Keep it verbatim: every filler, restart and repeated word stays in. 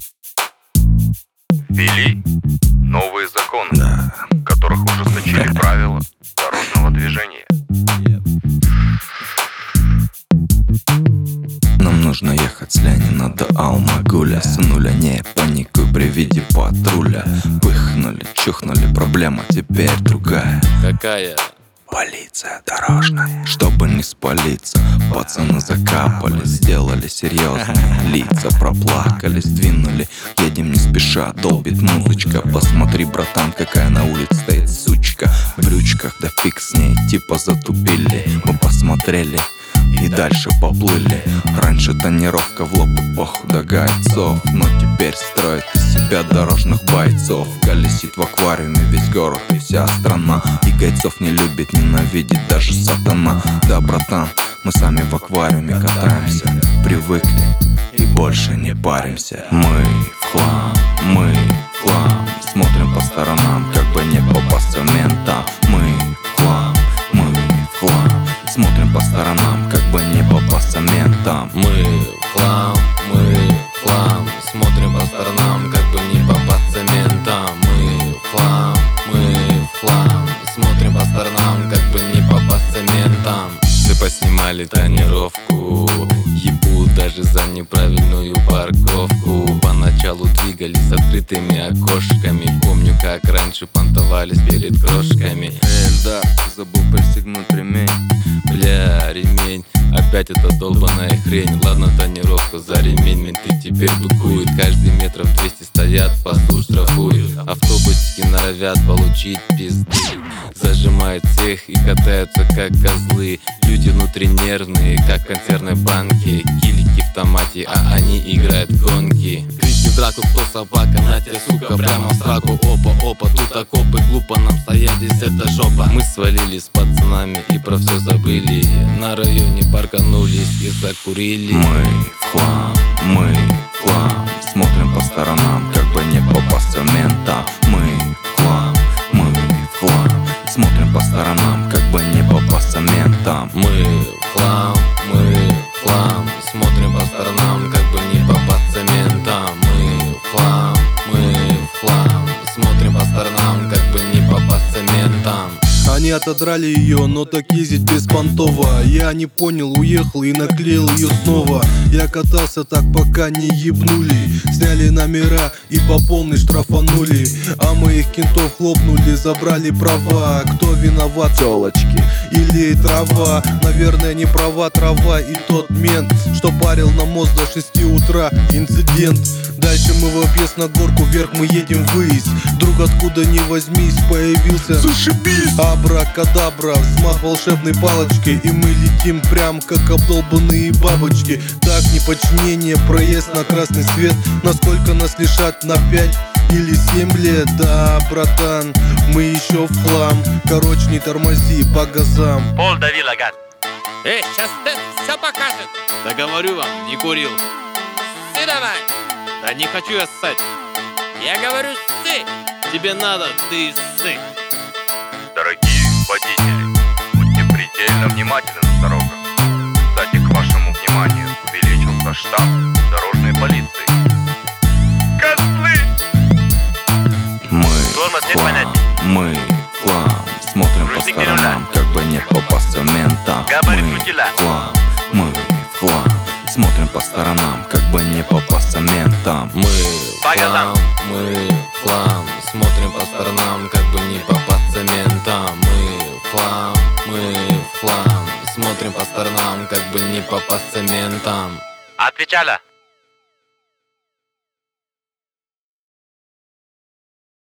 Ввели новые законы, Да. в которых ужесточили правила дорожного движения. Нам нужно ехать с Ленина до Алмагуля. Сунули, не паникуй при виде патруля. Пыхнули, чухнули, проблема теперь другая. Какая? Полиция дорожная. Чтобы не спалиться, пацаны закапали, сделали серьезные лица, проплакались, двинули. Едем не спеша, долбит музычка. Посмотри, братан, какая на улице стоит сучка. В брючках, да фиг с ней, типа затупили. Мы посмотрели и дальше поплыли. Раньше тонировка в лоб эпоху до гайцов, но теперь строит из себя дорожных бойцов. Колесит в аквариуме весь город и вся страна, и гайцов не любит, ненавидит даже сатана. Да, братан, мы сами в аквариуме катаемся, привыкли и больше не паримся. Мы в хлам, мы в хлам, смотрим по сторонам, как бы не попасться ментам. Мы в хлам, мы в хлам, смотрим по сторонам, как бы не попасться ментам. Мы в хлам, мы в хлам, смотрим по сторонам, как бы не попасться ментам. Мы в хлам, мы в хлам, смотрим по сторонам, как бы не попасться ментам. Все поснимали тонировку, ебут даже за неправильную парковку. Поначалу двигались с открытыми окошками. Помню, как раньше понтовались перед крошками. Эльдар, забыл пристегнуть ремень. Бля, ремень, опять эта долбаная хрень. Ладно, тонировку за ремень менты теперь быкуют. Каждый метров двести стоят, пастух штрафует. Автобусики норовят получить пизды, зажимают всех и катаются как козлы. Люди внутри нервные, как в консервной банке. Килики в томате, а они играют в гонки. Кричи в драку, кто собака, на тебя, сука, прямо в сраку. Опа, опа, тут окопы, глупо нам стоять, здесь это жопа. Мы свалили с пацанами и про все забыли. На районе парканулись и закурили. Мы в хлам, мы в хлам, смотрим по сторонам, как бы не попасться ментам. Мы в хлам, мы в хлам, смотрим по сторонам, как бы не попасться ментам. Мы в хлам, мы в хлам, смотрим по сторонам, как бы не попасться ментам. Мы в хлам, мы в хлам, смотрим по сторонам, как бы не попасться ментам. Они отодрали ее, но так ездить беспонтово. Я не понял, уехал и наклеил ее снова. Я катался так, пока не ебнули. Сняли номера и по полной штрафанули. А моих кентов хлопнули, забрали права. Кто виноват, телочки или трава? Наверное, не права трава и тот мент, что парил на мост до шести утра. Инцидент. Дальше мы в объезд на горку, вверх мы едем ввысь. Вдруг откуда ни возьмись появился зашибись. Абракадабра, взмах волшебной палочкой, и мы летим прям как обдолбанные бабочки. Так, неподчинение, проезд на красный свет. Насколько нас лишат, на пять или семь лет? Да, братан, мы еще в хлам. Короче, не тормози, по газам. Пол дави, лагат. Эй, сейчас тест все покажет. Да говорю вам, не курил. Ссы давай. Да не хочу я ссать. Я говорю, ссы. Тебе надо, ты ссы. Дорогие водители, будьте предельно внимательны на дорогах. Кстати, к вашему вниманию увеличился штат дорожной полиции. Козлы! Мы Тормоз в нет хлам, понятия. мы в хлам, смотрим по Ручник сторонам, держать. как бы не попасться ментам. Габарит Мы крутила. в хлам, мы в хлам, смотрим по сторонам, как бы не попасться ментам. Мы в По хлам, газам. мы в хлам, смотрим по сторонам, как бы не попасться ментам. Мы в хлам, мы в хлам, смотрим по сторонам, как бы не попасться ментам. Отвечала.